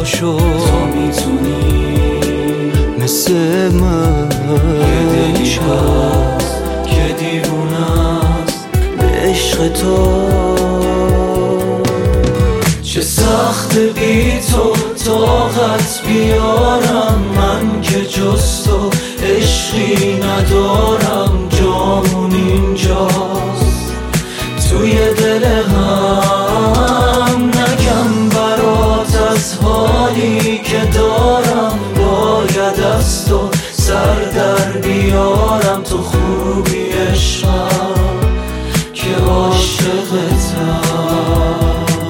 پاشو تو میتونی مثل من یه دلی هست که دیوونه است به عشق تو. چه سخت بی تو طاقت بیارم من که جز تو عشقی ندارم. جامون اینجاست توی دل هم، نگم برات از حالی که دارم. باید از تو سر در بیارم. تو خوبی عشقم که عاشقتم.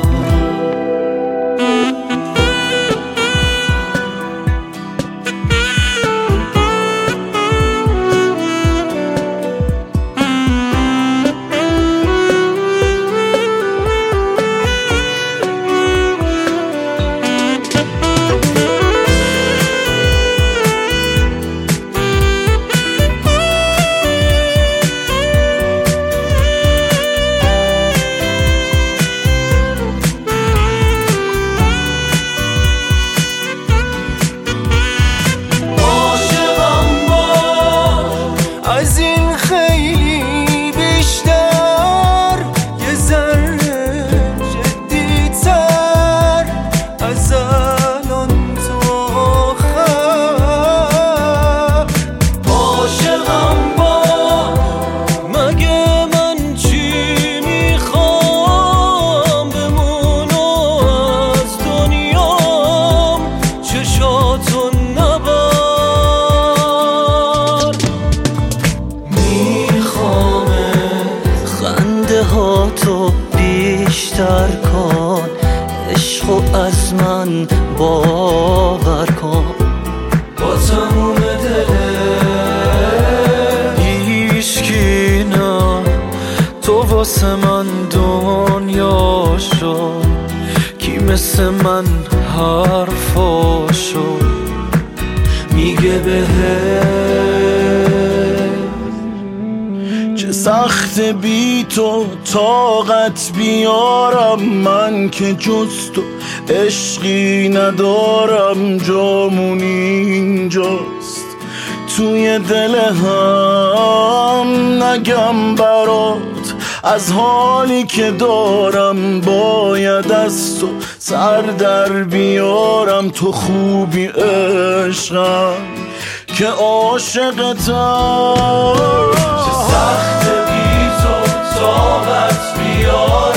از این خیلی بیشتر، یه ذره جدی‌تر از الان تا آخر. عاشقم مگه من چی میخوام؟ بمونو از دنیام چشاتو تو بیشتر کن. عشقو از من باور کن. با تموم دلت هیچکی نه، تو واسه من دنیا شد. کی مثل من حرفاشو میگه بهت. چه سخت بی تو طاقت بیارم من که جز تو عشقی ندارم. جامون اینجاست توی دل هم، نگم برات از حالی که دارم. باید از تو سر در بیارم. تو خوبی عشقم که عاشقتم. چه سخت بی تو طاقت بیارم